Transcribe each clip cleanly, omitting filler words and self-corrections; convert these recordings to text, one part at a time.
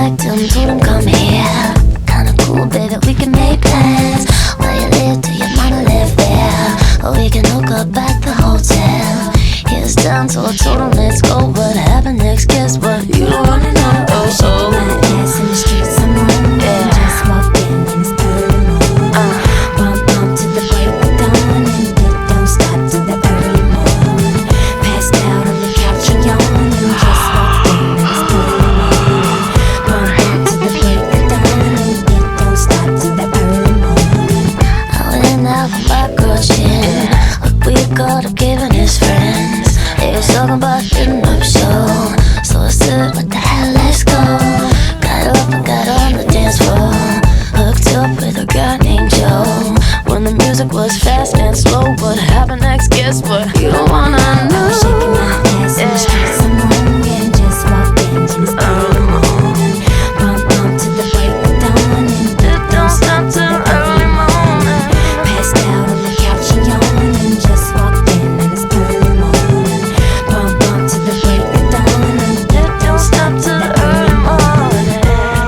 contact him, told him come here. Kinda cool, baby, we can make plans. Where you live, do your mama live there? Or we can hook up at the hotel. Here's down, so I told him let's go. What happened next? Guess what? You don't wanna know. I was shaking my ass in the streets some morning. Just walked in and it's early morning. Bump, bump to the break of dawn, and it don't stop to the early morning. Passed out on the couch and yawned, and just walked in and it's early morning. Bump, bump to the break of dawn, and it don't stop to the early morning. I went out with my girl chin. What we got up giving his friends. They was talking about getting up show. So I said, what the hell, let's go. Got up and got on the dance floor. Hooked up with a guy named Joe. When the music was fast and slow, what happened next? Guess what? You don't wanna know. I was shaking my ass in the streets some morning. Just walked in and it's early morning. Bump, bump to the break of dawn, and It don't stop till early morning. passed out on the couch and yawned, and just walked in and it's early morning. Bump, bump to the break of dawn, and It don't stop till early morning.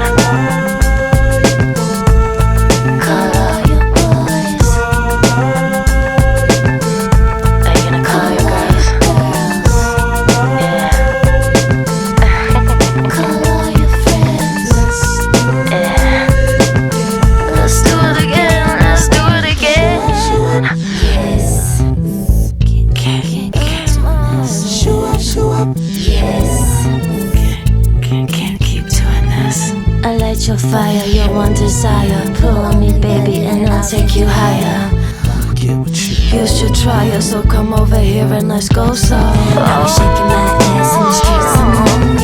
Call all your boys. Are you gonna call your girls? Yeah. Call all your friends. Yeah. Let's do it again. Let's do it again. yes, Show up. yes. Can't keep doing this. I light your fire, your one desire. Pull on me, baby, and I'll take you higher. You should try it, so come over here and let's go slow. I was shaking my ass in the streets some morning.